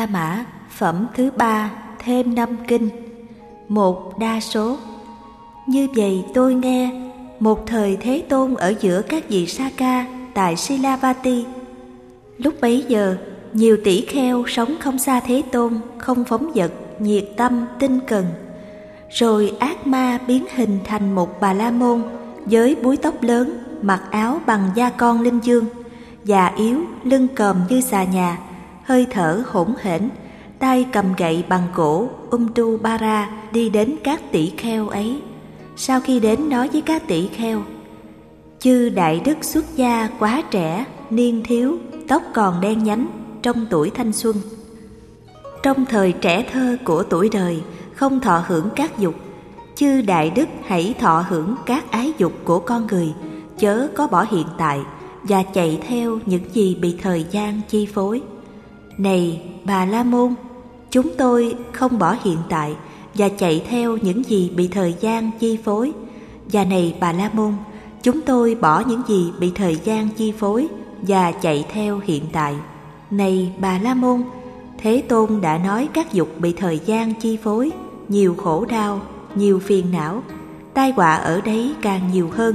Mã phẩm thứ 3 thêm 5 kinh. Một đa số. Như vậy tôi nghe, một thời Thế Tôn ở giữa các vị Saka tại Silavati. Lúc bấy giờ, nhiều tỷ kheo sống không xa Thế Tôn, không phóng dật, nhiệt tâm, tinh cần. Rồi ác ma biến hình thành một Bà La Môn với búi tóc lớn, mặc áo bằng da con linh dương, già yếu, lưng còm như xà nhà, hơi thở hỗn hển, tay cầm gậy bằng gỗ Bara đi đến các tỷ kheo ấy. Sau khi đến nói với các tỷ kheo: chư đại đức xuất gia quá trẻ, niên thiếu, tóc còn đen nhánh, trong tuổi thanh xuân. Trong thời trẻ thơ của tuổi đời, không thọ hưởng các dục. Chư đại đức hãy thọ hưởng các ái dục của con người, chớ có bỏ hiện tại và chạy theo những gì bị thời gian chi phối. Này Bà La Môn, chúng tôi không bỏ hiện tại và chạy theo những gì bị thời gian chi phối. Và này Bà La Môn, chúng tôi bỏ những gì bị thời gian chi phối và chạy theo hiện tại. Này Bà La Môn, Thế Tôn đã nói các dục bị thời gian chi phối, nhiều khổ đau, nhiều phiền não, tai họa ở đấy càng nhiều hơn.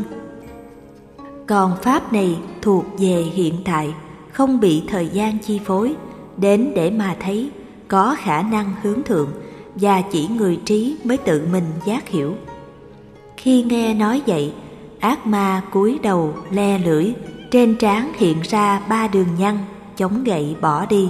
Còn pháp này thuộc về hiện tại, không bị thời gian chi phối, đến để mà thấy, có khả năng hướng thượng, và chỉ người trí mới tự mình giác hiểu. Khi nghe nói vậy, ác ma cúi đầu le lưỡi, trên trán hiện ra 3 đường nhăn, chống gậy bỏ đi.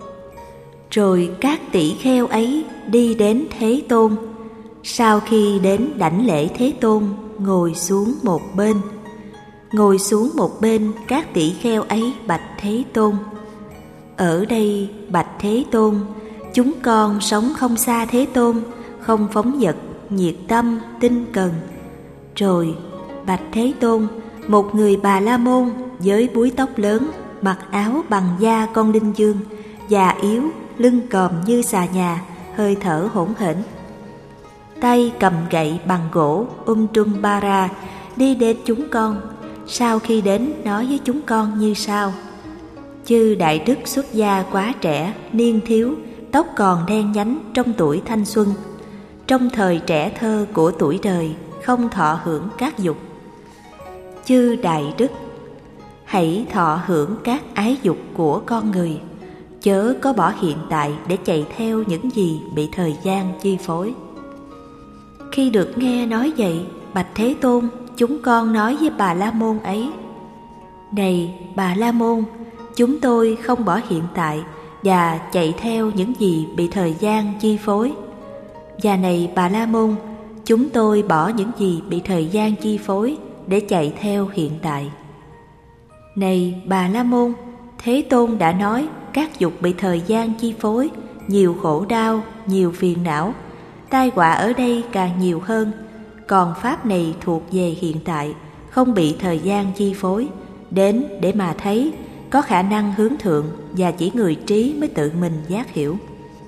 Rồi các tỷ kheo ấy đi đến Thế Tôn. Sau khi đến đảnh lễ Thế Tôn, ngồi xuống một bên. Ngồi xuống một bên, các tỷ kheo ấy bạch Thế Tôn: ở đây bạch Thế Tôn, chúng con sống không xa Thế Tôn, không phóng dật, nhiệt tâm, tinh cần. Rồi bạch Thế Tôn, một người Bà La Môn với búi tóc lớn, mặc áo bằng da con linh dương, già yếu, lưng còm như xà nhà, hơi thở hỗn hển, tay cầm gậy bằng gỗ Bara đi đến chúng con. Sau khi đến nói với chúng con như sau: chư đại đức xuất gia quá trẻ, niên thiếu, tóc còn đen nhánh, trong tuổi thanh xuân. Trong thời trẻ thơ của tuổi đời, không thọ hưởng các dục. Chư đại đức hãy thọ hưởng các ái dục của con người, chớ có bỏ hiện tại để chạy theo những gì bị thời gian chi phối. Khi được nghe nói vậy, bạch Thế Tôn, chúng con nói với Bà La Môn ấy: này Bà La Môn, chúng tôi không bỏ hiện tại và chạy theo những gì bị thời gian chi phối. Và này Bà La Môn, chúng tôi bỏ những gì bị thời gian chi phối để chạy theo hiện tại. Này Bà La Môn, Thế Tôn đã nói các dục bị thời gian chi phối, nhiều khổ đau, nhiều phiền não, tai họa ở đây càng nhiều hơn. Còn pháp này thuộc về hiện tại, không bị thời gian chi phối, đến để mà thấy, có khả năng hướng thượng, và chỉ người trí mới tự mình giác hiểu.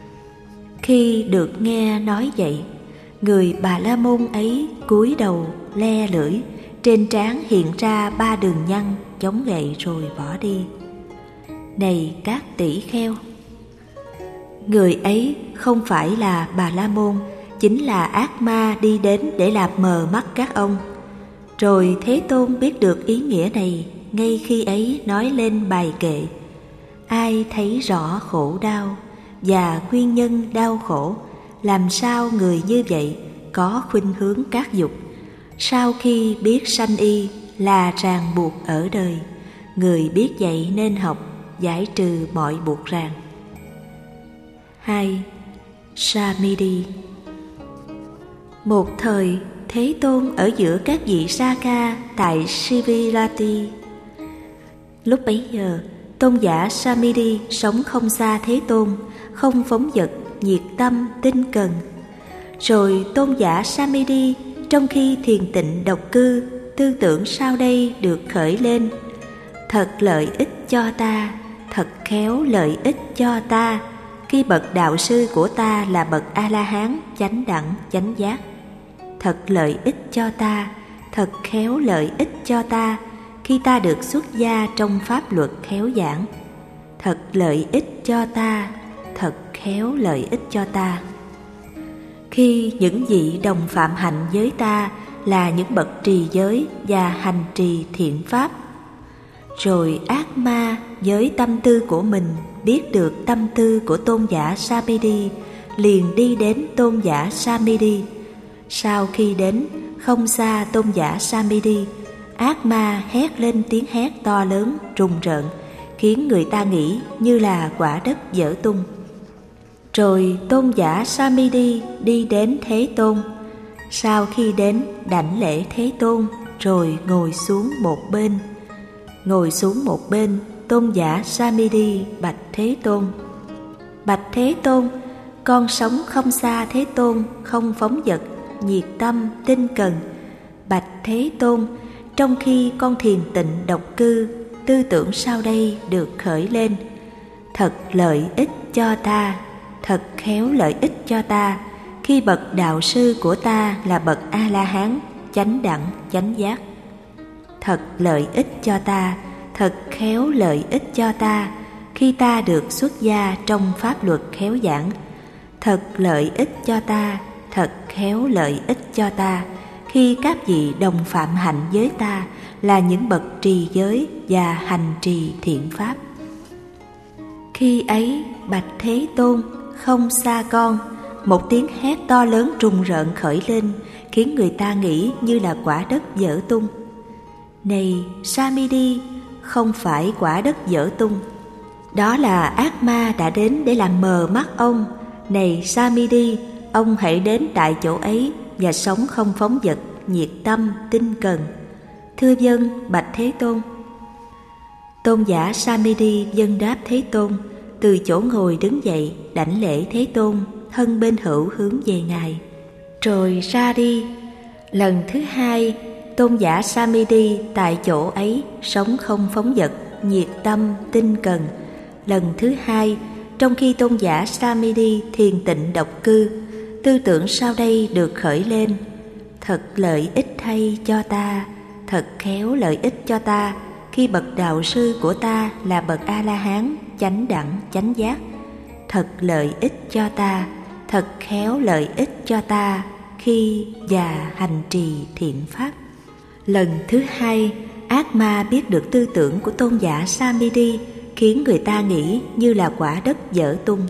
Khi được nghe nói vậy, người Bà La Môn ấy cúi đầu le lưỡi, trên trán hiện ra 3 đường nhăn, chống gậy rồi bỏ đi. Này các tỷ kheo, người ấy không phải là Bà La Môn, chính là ác ma đi đến để làm mờ mắt các ông. Rồi Thế Tôn biết được ý nghĩa này, ngay khi ấy nói lên bài kệ: ai thấy rõ khổ đau và nguyên nhân đau khổ, làm sao người như vậy có khuynh hướng các dục. Sau khi biết sanh y là ràng buộc ở đời, người biết vậy nên học, giải trừ mọi buộc ràng. 2. Samidhi. Một thời Thế Tôn ở giữa các vị Saka tại Sivilati. Lúc bấy giờ, tôn giả Samidhi sống không xa Thế Tôn, không phóng dật, nhiệt tâm, tinh cần. Rồi tôn giả Samidhi trong khi thiền tịnh độc cư, tư tưởng sau đây được khởi lên: thật lợi ích cho ta, thật khéo lợi ích cho ta, khi bậc đạo sư của ta là bậc A-la-hán chánh đẳng chánh giác. Thật lợi ích cho ta, thật khéo lợi ích cho ta, khi ta được xuất gia trong pháp luật khéo giảng. Thật lợi ích cho ta, thật khéo lợi ích cho ta. Khi những vị đồng phạm hạnh với ta là những bậc trì giới và hành trì thiện pháp, rồi ác ma với tâm tư của mình biết được tâm tư của tôn giả Samiti, liền đi đến tôn giả Samiti. Sau khi đến không xa tôn giả Samiti, ác ma hét lên tiếng hét to lớn rùng rợn, khiến người ta nghĩ như là quả đất vỡ tung. Rồi tôn giả Samiti đi đến Thế Tôn. Sau khi đến đảnh lễ Thế Tôn, rồi ngồi xuống một bên. Ngồi xuống một bên, tôn giả Samiti bạch Thế Tôn: Bạch Thế Tôn, con sống không xa Thế Tôn, không phóng dật, nhiệt tâm, tinh cần. Bạch Thế Tôn, trong khi con thiền tịnh độc cư, tư tưởng sau đây được khởi lên: thật lợi ích cho ta, thật khéo lợi ích cho ta, khi bậc đạo sư của ta là bậc A-la-hán, chánh đẳng, chánh giác. Thật lợi ích cho ta, thật khéo lợi ích cho ta, khi ta được xuất gia trong pháp luật khéo giảng. Thật lợi ích cho ta, thật khéo lợi ích cho ta, khi các vị đồng phạm hạnh với ta là những bậc trì giới và hành trì thiện pháp. Khi ấy, bạch Thế Tôn, không xa con, một tiếng hét to lớn rùng rợn khởi lên, khiến người ta nghĩ như là quả đất vỡ tung. Này Samiti, không phải quả đất vỡ tung, đó là ác ma đã đến để làm mờ mắt ông. Này Samiti, ông hãy đến tại chỗ ấy và sống không phóng dật, nhiệt tâm, tinh cần. Thưa vâng, bạch Thế Tôn. Tôn giả Samiti vâng đáp Thế Tôn, từ chỗ ngồi đứng dậy đảnh lễ Thế Tôn, thân bên hữu hướng về Ngài, rồi ra đi. Lần thứ hai, tôn giả Samiti tại chỗ ấy sống không phóng dật, nhiệt tâm, tinh cần. Lần thứ hai, trong khi tôn giả Samiti thiền tịnh độc cư, tư tưởng sau đây được khởi lên: thật lợi ích thay cho ta, thật khéo lợi ích cho ta, khi bậc đạo sư của ta là bậc A-la-hán, chánh đẳng, chánh giác. Thật lợi ích cho ta, thật khéo lợi ích cho ta, khi và hành trì thiện pháp. Lần thứ hai, ác ma biết được tư tưởng của tôn giả Samiti, khiến người ta nghĩ như là quả đất vỡ tung.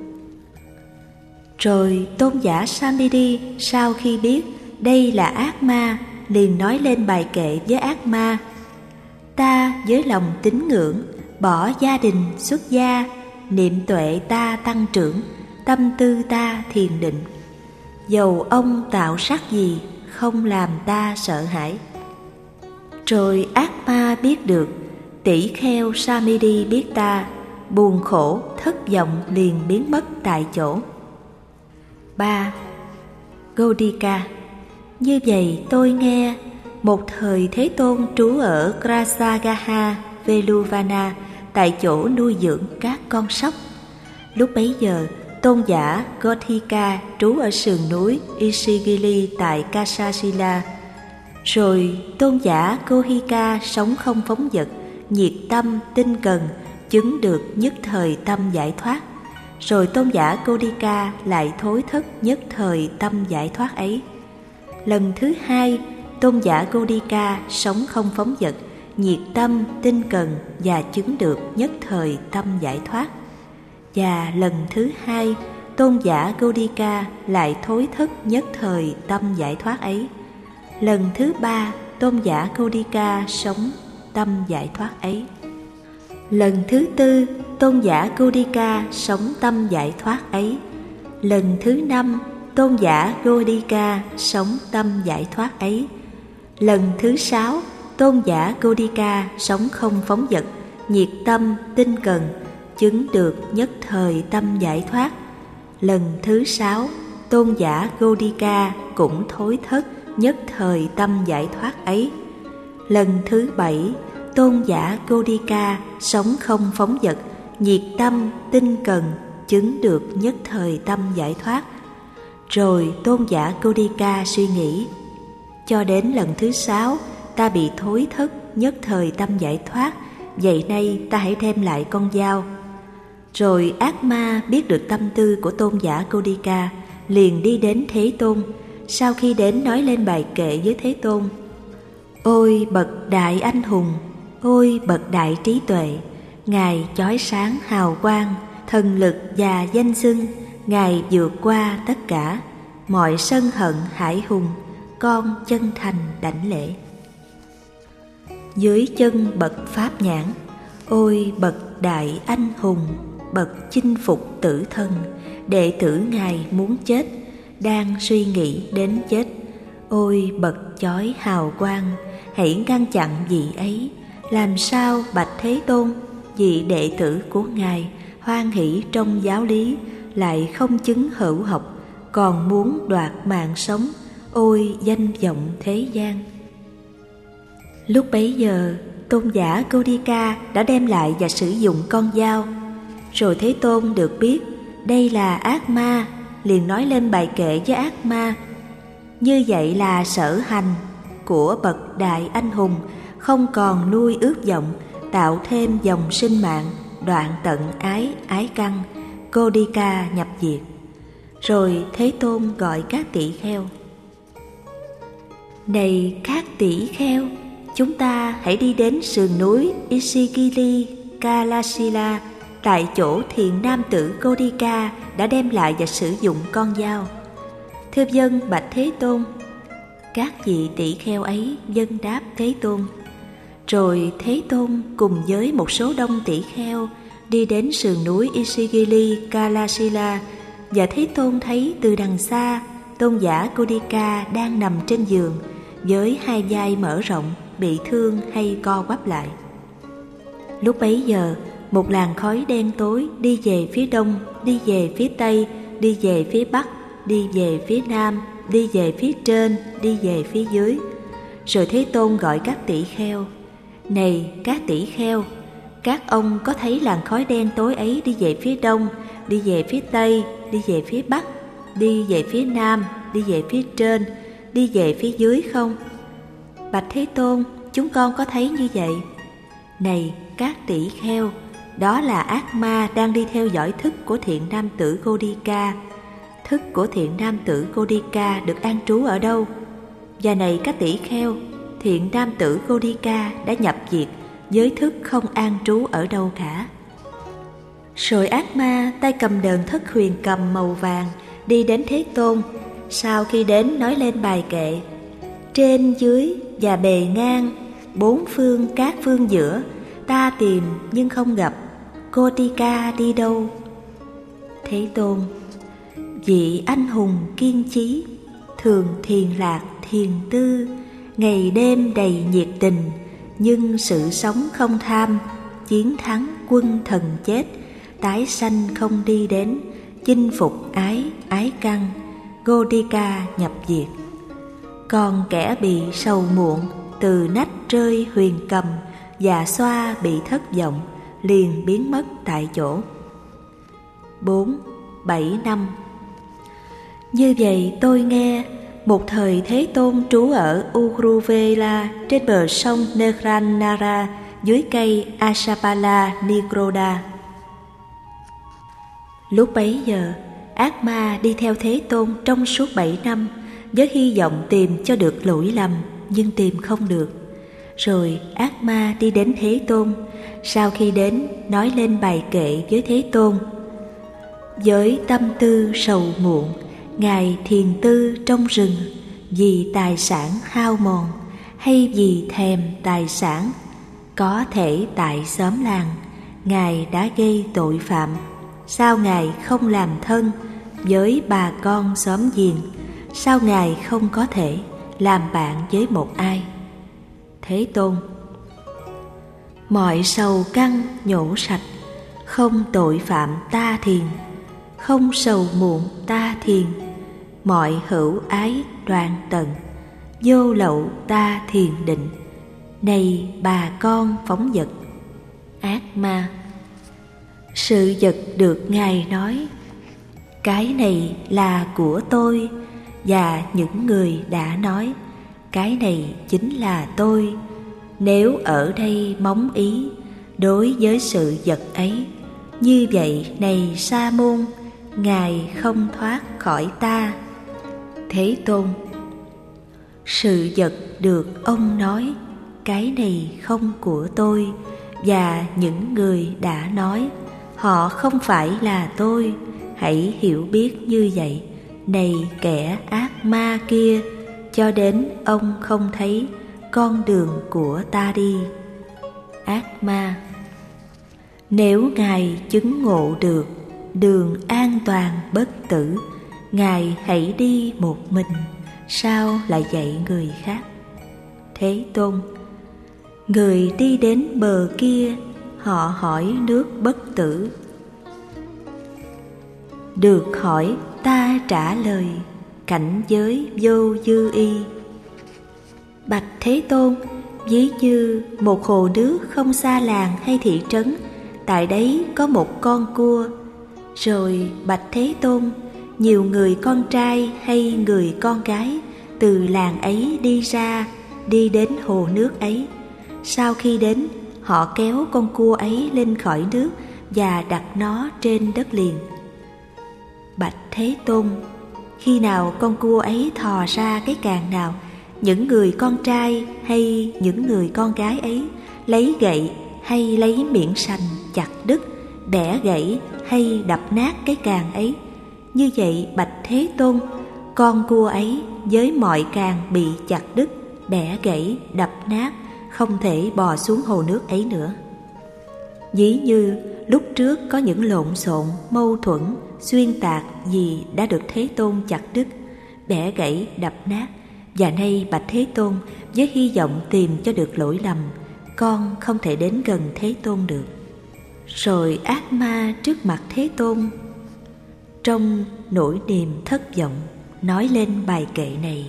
Rồi tôn giả Samiti sau khi biết đây là ác ma, liền nói lên bài kệ với ác ma: ta với lòng tín ngưỡng, bỏ gia đình xuất gia, niệm tuệ ta tăng trưởng, tâm tư ta thiền định. Dầu ông tạo sắc gì, không làm ta sợ hãi. Rồi ác ma biết được, tỷ kheo Samiti biết ta, buồn khổ, thất vọng liền biến mất tại chỗ. 3. Godika. Như vậy tôi nghe, một thời Thế Tôn trú ở Grasagaha, Veluvana, tại chỗ nuôi dưỡng các con sóc. Lúc bấy giờ, tôn giả Godika trú ở sườn núi Ishigili tại Kasasila. Rồi tôn giả Gohika sống không phóng dật, nhiệt tâm, tinh cần, chứng được nhất thời tâm giải thoát. Rồi tôn giả Godika lại thối thất nhất thời tâm giải thoát ấy. Lần thứ hai, tôn giả Godika sống không phóng dật, nhiệt tâm, tinh cần và chứng được nhất thời tâm giải thoát. Và lần thứ hai, tôn giả Godika lại thối thất nhất thời tâm giải thoát ấy. Lần thứ ba, tôn giả Godika sống tâm giải thoát ấy. Lần thứ tư, tôn giả Godika sống tâm giải thoát ấy. Lần thứ năm, tôn giả Godika sống tâm giải thoát ấy. Lần thứ sáu, tôn giả Godika sống không phóng dật, nhiệt tâm, tinh cần, chứng được nhất thời tâm giải thoát. Lần thứ sáu, tôn giả Godika cũng thối thất nhất thời tâm giải thoát ấy. Lần thứ bảy, tôn giả Godika sống không phóng dật, nhiệt tâm, tinh cần, chứng được nhất thời tâm giải thoát. Rồi tôn giả Godika suy nghĩ: cho đến lần thứ sáu, ta bị thối thất nhất thời tâm giải thoát, vậy nay ta hãy đem lại con dao. Rồi ác ma biết được tâm tư của tôn giả Kodika, liền đi đến Thế Tôn. Sau khi đến nói lên bài kệ với Thế Tôn: Ôi bậc đại anh hùng, ôi bậc đại trí tuệ, Ngài chói sáng hào quang, thần lực và danh xưng, Ngài vượt qua tất cả, mọi sân hận hải hùng, con chân thành đảnh lễ. Dưới chân bậc pháp nhãn, ôi bậc đại anh hùng, bậc chinh phục tử thân, đệ tử Ngài muốn chết, đang suy nghĩ đến chết. Ôi bậc chói hào quang, hãy ngăn chặn vị ấy. Làm sao bạch Thế Tôn, vị đệ tử của Ngài hoan hỷ trong giáo lý, lại không chứng hữu học, còn muốn đoạt mạng sống, ôi danh vọng thế gian. Lúc bấy giờ, tôn giả Kodika đã đem lại và sử dụng con dao. Rồi Thế Tôn được biết đây là ác ma, liền nói lên bài kệ với ác ma: Như vậy là sở hành của bậc đại anh hùng, không còn nuôi ước vọng, tạo thêm dòng sinh mạng, đoạn tận ái căn, Kodika nhập diệt. Rồi Thế Tôn gọi các tỷ kheo: Này các tỷ kheo, chúng ta hãy đi đến sườn núi Ishigili Kalasila, tại chỗ thiện nam tử Kodika đã đem lại và sử dụng con dao. Thưa vâng bạch Thế Tôn. Các vị tỷ kheo ấy vâng đáp Thế Tôn. Rồi Thế Tôn cùng với một số đông tỷ kheo đi đến sườn núi Ishigili Kalasila, và Thế Tôn thấy từ đằng xa tôn giả Kodika đang nằm trên giường với hai vai mở rộng, bị thương hay co quắp lại. Lúc bấy giờ, một làn khói đen tối đi về phía đông, đi về phía tây, đi về phía bắc, đi về phía nam, đi về phía trên, đi về phía dưới. Rồi Thế Tôn gọi các tỷ kheo: Này các tỷ kheo, các ông có thấy làn khói đen tối ấy đi về phía đông, đi về phía tây, đi về phía bắc, đi về phía nam, đi về phía trên, đi về phía dưới không? Bạch Thế Tôn, chúng con có thấy như vậy. Này các tỷ kheo, đó là ác ma đang đi theo dõi thức của thiện nam tử Kodika. Thức của thiện nam tử Kodika được an trú ở đâu? Và này các tỷ kheo, thiện nam tử Kodika đã nhập diệt với thức không an trú ở đâu cả. Rồi ác ma tay cầm đờn thất huyền cầm màu vàng đi đến Thế Tôn. Sau khi đến nói lên bài kệ: Trên dưới và bề ngang, bốn phương các phương giữa, ta tìm nhưng không gặp, Kodika đi đâu? Thế Tôn: Vị anh hùng kiên chí, thường thiền lạc thiền tư, ngày đêm đầy nhiệt tình, nhưng sự sống không tham, chiến thắng quân thần chết, tái sanh không đi đến, chinh phục ái căn, Kodika nhập diệt. Còn kẻ bị sầu muộn, từ nách rơi huyền cầm, và xoa bị thất vọng, liền biến mất tại chỗ. 4-7 năm. Như vậy tôi nghe, một thời Thế Tôn trú ở Uruvela trên bờ sông Negranara, dưới cây Asapala Nigroda. Lúc bấy giờ, ác ma đi theo Thế Tôn trong suốt 7 năm, với hy vọng tìm cho được lỗi lầm, nhưng tìm không được. Rồi ác ma đi đến Thế Tôn. Sau khi đến, nói lên bài kệ với Thế Tôn: Với tâm tư sầu muộn, Ngài thiền tư trong rừng, vì tài sản hao mòn, hay vì thèm tài sản. Có thể tại xóm làng, Ngài đã gây tội phạm. Sao Ngài không làm thân với bà con xóm giềng? Sao Ngài không có thể làm bạn với một ai? Thế Tôn: Mọi sầu căn nhổ sạch, không tội phạm ta thiền, không sầu muộn ta thiền, mọi hữu ái đoạn tận, vô lậu ta thiền định. Này bà con phóng dật. Ác ma: Sự vật được Ngài nói, cái này là của tôi, và những người đã nói, cái này chính là tôi. Nếu ở đây móng ý đối với sự vật ấy, Như vậy này Sa môn, ngài không thoát khỏi ta. Thế Tôn: sự vật được ông nói, cái này không của tôi, và những người đã nói, họ không phải là tôi. Hãy hiểu biết như vậy, này kẻ ác ma kia, cho đến ông không thấy con đường của ta đi. Ác ma: nếu ngài chứng ngộ được đường an toàn bất tử, ngài hãy đi một mình, sao lại dạy người khác? Thế Tôn: người đi đến bờ kia, họ hỏi nước bất tử. Được hỏi, ta trả lời, cảnh giới vô dư y. Bạch Thế Tôn, ví như một hồ nước không xa làng hay thị trấn, tại đấy có một con cua. Rồi bạch Thế Tôn, nhiều người con trai hay người con gái từ làng ấy đi ra, đi đến hồ nước ấy. Sau khi đến, họ kéo con cua ấy lên khỏi nước và đặt nó trên đất liền. Bạch Thế Tôn, khi nào con cua ấy thò ra cái càng nào, những người con trai hay những người con gái ấy lấy gậy hay lấy miệng sành chặt đứt, bẻ gãy hay đập nát cái càng ấy. Như vậy bạch Thế Tôn, con cua ấy với mọi càng bị chặt đứt, bẻ gãy, đập nát, không thể bò xuống hồ nước ấy nữa. Ví như lúc trước có những lộn xộn, mâu thuẫn, xuyên tạc gì đã được Thế Tôn chặt đứt, bẻ gãy, đập nát, và nay bạch Thế Tôn, với hy vọng tìm cho được lỗi lầm, con không thể đến gần Thế Tôn được. Rồi ác ma trước mặt Thế Tôn, trong nỗi niềm thất vọng, nói lên bài kệ này: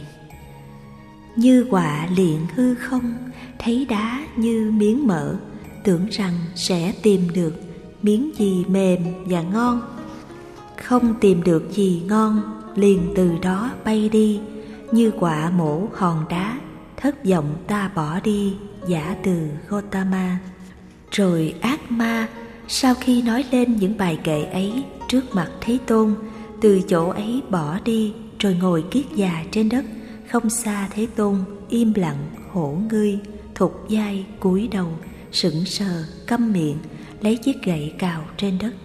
như quạ liệng hư không, thấy đá như miếng mỡ, tưởng rằng sẽ tìm được miếng gì mềm và ngon. Không tìm được gì ngon, liền từ đó bay đi, như quạ mổ hòn đá, thất vọng ta bỏ đi. Giả từ Gotama. Rồi ác ma sau khi nói lên những bài kệ ấy trước mặt Thế Tôn, từ chỗ ấy bỏ đi, rồi ngồi kiết già trên đất không xa Thế Tôn, im lặng, hổ ngươi, thục vai, cúi đầu, sững sờ, câm miệng, lấy chiếc gậy cào trên đất.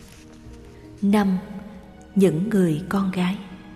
5. Những người con gái.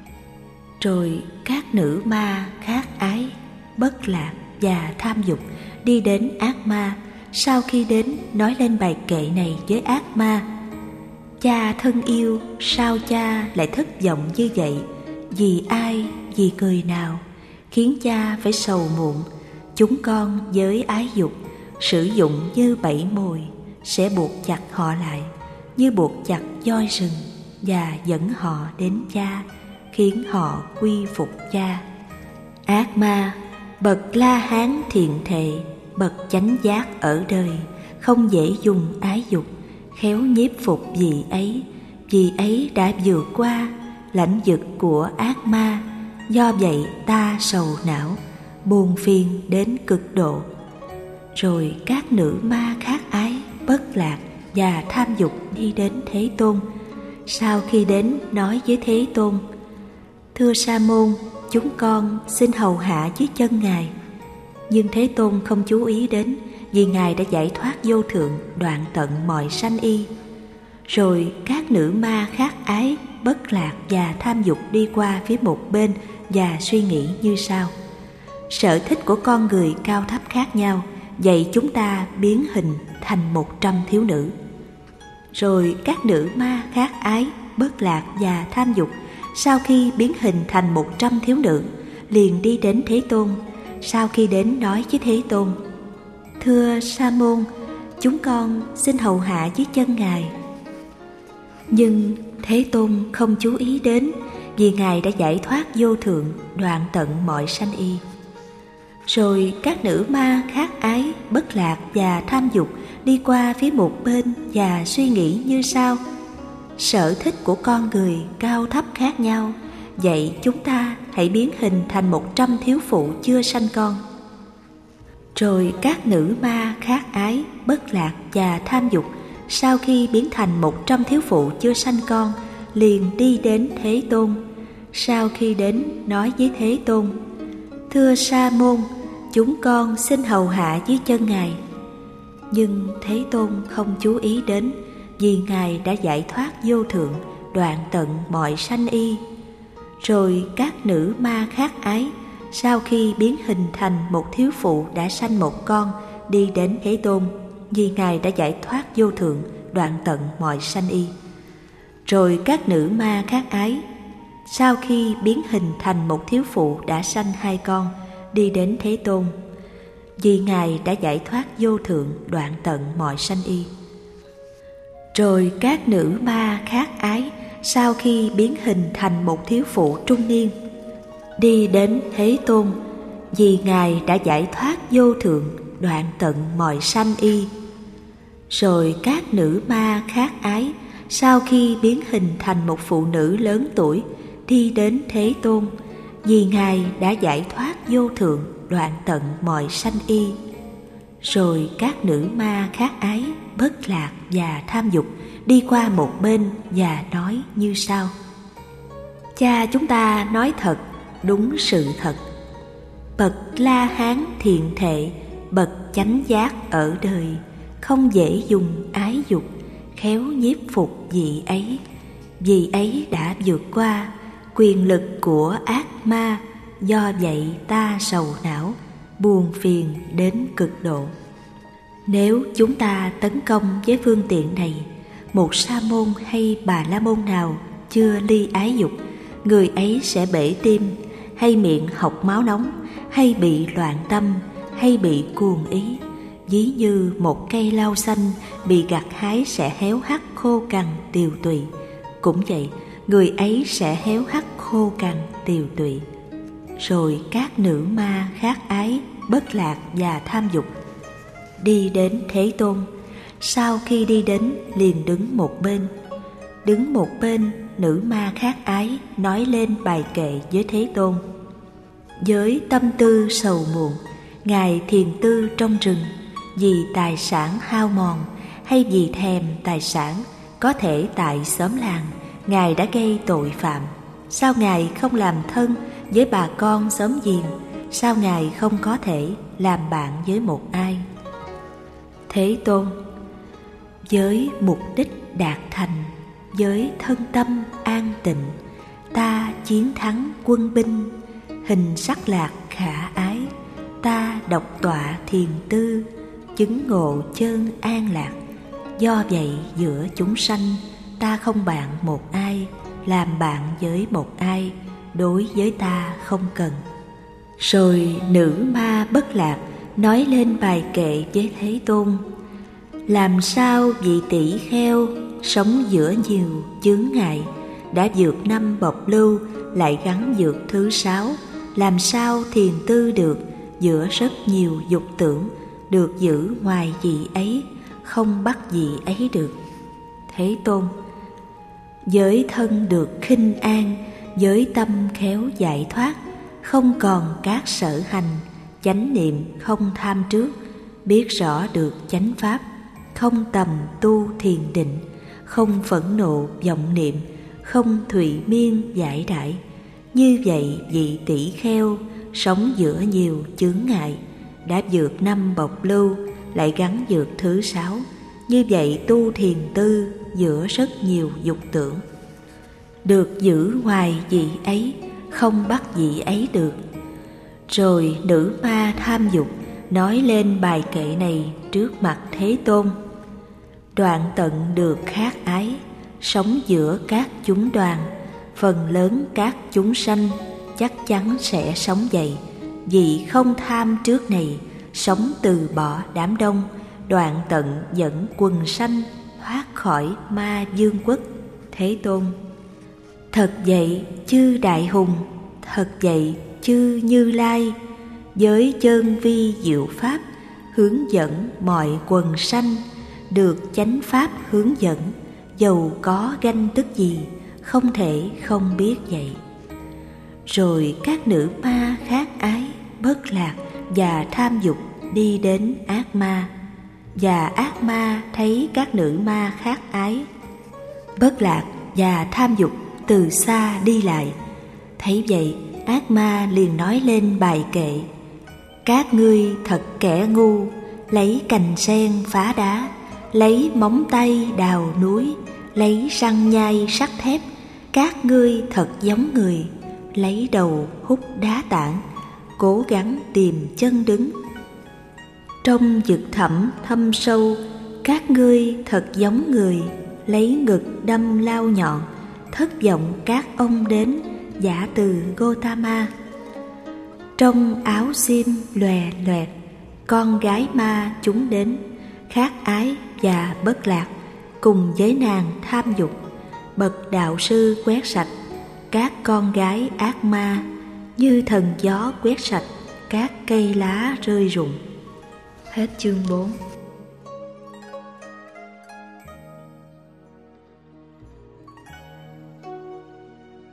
Rồi các nữ ma khát ái, bất lạc và tham dục đi đến ác ma. Sau khi đến, nói lên bài kệ này với ác ma: cha thân yêu, sao cha lại thất vọng như vậy? Vì ai, vì người nào khiến cha phải sầu muộn? Chúng con với ái dục sử dụng như bẫy mồi, sẽ buộc chặt họ lại như buộc chặt voi rừng, và dẫn họ đến cha, khiến họ quy phục cha. Ác ma, bậc La Hán thiện thệ, bậc chánh giác ở đời, không dễ dùng ái dục, khéo nhiếp phục vì ấy đã vượt qua lãnh vực của ác ma. Do vậy ta sầu não, buồn phiền đến cực độ. Rồi các nữ ma khát ái, bất lạc và tham dục đi đến Thế Tôn. Sau khi đến, nói với Thế Tôn: thưa Sa môn, chúng con xin hầu hạ dưới chân ngài. Nhưng Thế Tôn không chú ý đến, vì ngài đã giải thoát vô thượng, đoạn tận mọi sanh y. Rồi các nữ ma khát ái, bất lạc và tham dục đi qua phía một bên và suy nghĩ như sau: sở thích của con người cao thấp khác nhau, vậy chúng ta biến hình thành 100 thiếu nữ. Rồi các nữ ma khát ái, bất lạc và tham dục sau khi biến hình thành 100 thiếu nữ, liền đi đến Thế Tôn. Sau khi đến, nói với Thế Tôn: thưa Sa môn, chúng con xin hầu hạ dưới chân ngài. Nhưng Thế Tôn không chú ý đến, vì ngài đã giải thoát vô thượng, đoạn tận mọi sanh y. Rồi các nữ ma khát ái, bất lạc và tham dục đi qua phía một bên và suy nghĩ như sau: sở thích của con người cao thấp khác nhau, vậy chúng ta hãy biến hình thành 100 thiếu phụ chưa sanh con. Rồi các nữ ma khát ái, bất lạc và tham dục sau khi biến thành 100 thiếu phụ chưa sanh con, liền đi đến Thế Tôn. Sau khi đến, nói với Thế Tôn: Thưa Sa môn, chúng con xin hầu hạ dưới chân Ngài. Nhưng Thế Tôn không chú ý đến, vì Ngài đã giải thoát vô thượng, đoạn tận mọi sanh y. Rồi các nữ ma khác ái, sau khi biến hình thành một thiếu phụ đã sanh một con, đi đến Thế Tôn, vì Ngài đã giải thoát vô thượng, đoạn tận mọi sanh y. Rồi các nữ ma khác ái, sau khi biến hình thành một thiếu phụ đã sanh 2 con, đi đến Thế Tôn, vì Ngài đã giải thoát vô thượng, đoạn tận mọi sanh y. Rồi các nữ ma khác ái, sau khi biến hình thành một thiếu phụ trung niên, đi đến Thế Tôn, vì Ngài đã giải thoát vô thượng, đoạn tận mọi sanh y. Rồi các nữ ma khác ái, sau khi biến hình thành một phụ nữ lớn tuổi, đi đến Thế Tôn, vì Ngài đã giải thoát vô thượng, đoạn tận mọi sanh y. Rồi các nữ ma khác ái, bất lạc và tham dục, đi qua một bên và nói như sau: Cha chúng ta nói thật, đúng sự thật. Bậc La Hán thiện thệ, bậc chánh giác ở đời, không dễ dùng ái dục, khéo nhiếp phục vị ấy. Vị ấy đã vượt qua quyền lực của ác ma, do vậy ta sầu não, buồn phiền đến cực độ. Nếu chúng ta tấn công với phương tiện này, một sa môn hay bà la môn nào chưa ly ái dục, người ấy sẽ bể tim, hay miệng học máu nóng, hay bị loạn tâm, hay bị cuồng ý. Ví như một cây lau xanh bị gặt hái sẽ héo hắt khô cằn tiều tụy. Cũng vậy, người ấy sẽ héo hắt khô cằn tiều tụy. Rồi các nữ ma khác ái, bất lạc và tham dục, đi đến Thế Tôn. Sau khi đi đến, liền đứng một bên. Đứng một bên, nữ ma khác ái nói lên bài kệ với Thế Tôn. Với tâm tư sầu muộn, Ngài thiền tư trong rừng, vì tài sản hao mòn, hay vì thèm tài sản, có thể tại xóm làng, Ngài đã gây tội phạm. Sao Ngài không làm thân với bà con xóm giềng? Sao Ngài không có thể làm bạn với một ai? Thế Tôn: Với mục đích đạt thành, với thân tâm an tịnh, ta chiến thắng quân binh, hình sắc lạc khả ái. Ta độc tọa thiền tư, chứng ngộ chơn an lạc. Do vậy giữa chúng sanh, ta không bạn một ai, làm bạn với một ai, đối với ta không cần. Rồi nữ ma bất lạc nói lên bài kệ với Thế Tôn. Làm sao vị tỷ kheo sống giữa nhiều chướng ngại, đã vượt 5 bộc lưu, lại gắn vượt thứ 6, làm sao thiền tư được giữa rất nhiều dục tưởng, được giữ ngoài vị ấy, không bắt vị ấy được. Thế Tôn: Giới thân được khinh an, giới tâm khéo giải thoát, không còn các sở hành, chánh niệm không tham trước, biết rõ được chánh pháp, không tầm tu thiền định, không phẫn nộ vọng niệm, không thụy miên giải đãi. Như vậy vị tỷ kheo sống giữa nhiều chướng ngại, đã vượt 5 bộc lưu, lại gắn vượt thứ 6. Như vậy tu thiền tư giữa rất nhiều dục tưởng, được giữ ngoài vị ấy, không bắt vị ấy được. Rồi nữ ma tham dục nói lên bài kệ này trước mặt Thế Tôn. Đoạn tận được khác ái, sống giữa các chúng đoàn, phần lớn các chúng sanh chắc chắn sẽ sống vậy. Vì không tham trước này, sống từ bỏ đám đông, đoạn tận dẫn quần sanh thoát khỏi ma vương quốc. Thế Tôn: Thật vậy chư đại hùng, thật vậy chư Như Lai, với chân vi diệu pháp hướng dẫn mọi quần sanh, được chánh pháp hướng dẫn, dầu có ganh tức gì, không thể không biết vậy. Rồi các nữ ma khác ái, bất lạc và tham dục đi đến ác ma. và ác ma thấy các nữ ma khác ái. Bất Lạc và Tham Dục từ xa đi lại. Thấy vậy, ác ma liền nói lên bài kệ: các ngươi thật kẻ ngu, lấy cành sen phá đá, lấy móng tay đào núi, lấy răng nhai sắt thép. Các ngươi thật giống người, lấy đầu hút đá tảng, cố gắng tìm chân đứng. Trong vực thẳm thâm sâu, các ngươi thật giống người, lấy ngực đâm lao nhọn, thất vọng các ông đến, giả từ Gotama. Trong áo xiêm lòe loẹt, con gái ma chúng đến, khác ái và Bất Lạc, cùng với nàng Tham Dục. Bậc đạo sư quét sạch các con gái ác ma, như thần gió quét sạch các cây lá rơi rụng. Hết chương 4.